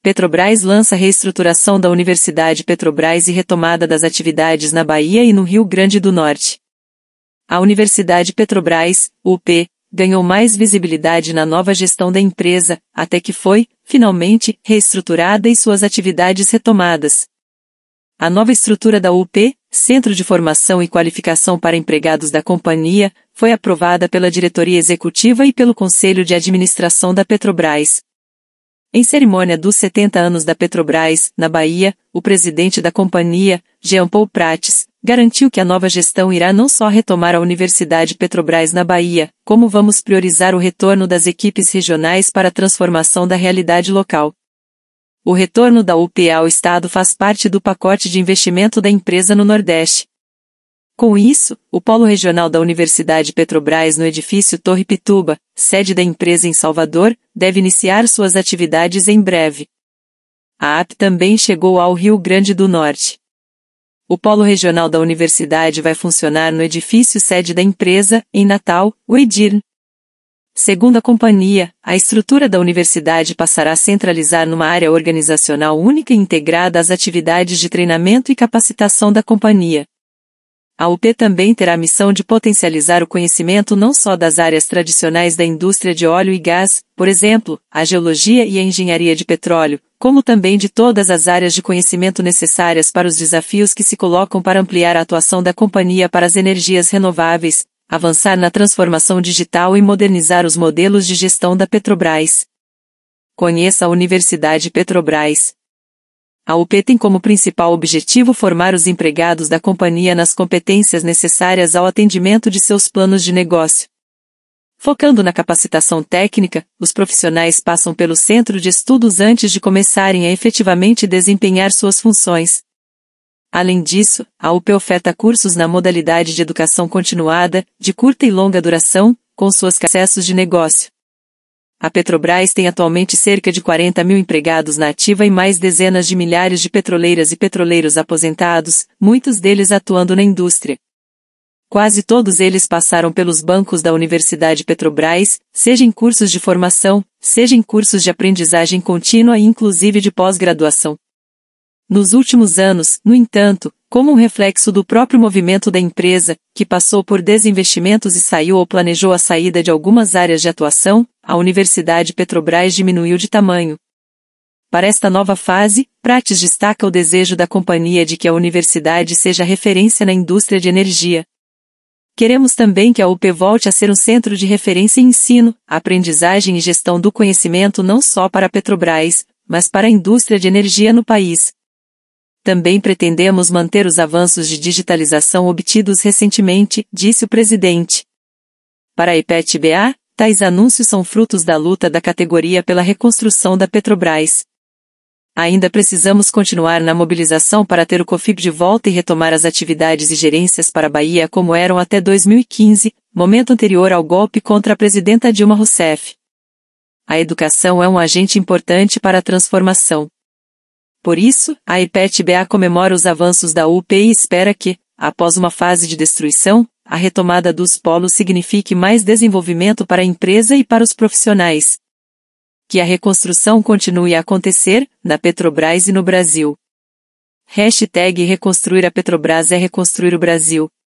Petrobras lança reestruturação da Universidade Petrobras e retomada das atividades na Bahia e no Rio Grande do Norte. A Universidade Petrobras, UP, ganhou mais visibilidade na nova gestão da empresa, até que foi, finalmente, reestruturada e suas atividades retomadas. A nova estrutura da UP, Centro de Formação e Qualificação para Empregados da companhia, foi aprovada pela diretoria executiva e pelo Conselho de Administração da Petrobras. Em cerimônia dos 70 anos da Petrobras, na Bahia, o presidente da companhia, Jean Paul Prates, garantiu que a nova gestão irá não só retomar a Universidade Petrobras na Bahia, como vamos priorizar o retorno das equipes regionais para a transformação da realidade local. O retorno da UP ao Estado faz parte do pacote de investimento da empresa no Nordeste. Com isso, o polo regional da Universidade Petrobras no edifício Torre Pituba, sede da empresa em Salvador, deve iniciar suas atividades em breve. A AP também chegou ao Rio Grande do Norte. O polo regional da universidade vai funcionar no edifício sede da empresa, em Natal, o EDIR. Segundo a companhia, a estrutura da universidade passará a centralizar numa área organizacional única e integrada as atividades de treinamento e capacitação da companhia. A UP também terá a missão de potencializar o conhecimento não só das áreas tradicionais da indústria de óleo e gás, por exemplo, a geologia e a engenharia de petróleo, como também de todas as áreas de conhecimento necessárias para os desafios que se colocam para ampliar a atuação da companhia para as energias renováveis, avançar na transformação digital e modernizar os modelos de gestão da Petrobras. Conheça a Universidade Petrobras. A UP tem como principal objetivo formar os empregados da companhia nas competências necessárias ao atendimento de seus planos de negócio. Focando na capacitação técnica, os profissionais passam pelo centro de estudos antes de começarem a efetivamente desempenhar suas funções. Além disso, a UP oferta cursos na modalidade de educação continuada, de curta e longa duração, com suas processos de negócio. A Petrobras tem atualmente cerca de 40 mil empregados na ativa e mais dezenas de milhares de petroleiras e petroleiros aposentados, muitos deles atuando na indústria. Quase todos eles passaram pelos bancos da Universidade Petrobras, seja em cursos de formação, seja em cursos de aprendizagem contínua e inclusive de pós-graduação. Nos últimos anos, no entanto, como um reflexo do próprio movimento da empresa, que passou por desinvestimentos e saiu ou planejou a saída de algumas áreas de atuação, a Universidade Petrobras diminuiu de tamanho. Para esta nova fase, Prates destaca o desejo da companhia de que a universidade seja referência na indústria de energia. Queremos também que a UP volte a ser um centro de referência em ensino, aprendizagem e gestão do conhecimento não só para a Petrobras, mas para a indústria de energia no país. Também pretendemos manter os avanços de digitalização obtidos recentemente, disse o presidente. Para a IPET-BA, tais anúncios são frutos da luta da categoria pela reconstrução da Petrobras. Ainda precisamos continuar na mobilização para ter o COFIP de volta e retomar as atividades e gerências para a Bahia como eram até 2015, momento anterior ao golpe contra a presidenta Dilma Rousseff. A educação é um agente importante para a transformação. Por isso, a IPET-BA comemora os avanços da UP e espera que, após uma fase de destruição, a retomada dos polos signifique mais desenvolvimento para a empresa e para os profissionais. Que a reconstrução continue a acontecer, na Petrobras e no Brasil. #reconstruir a Petrobras é reconstruir o Brasil.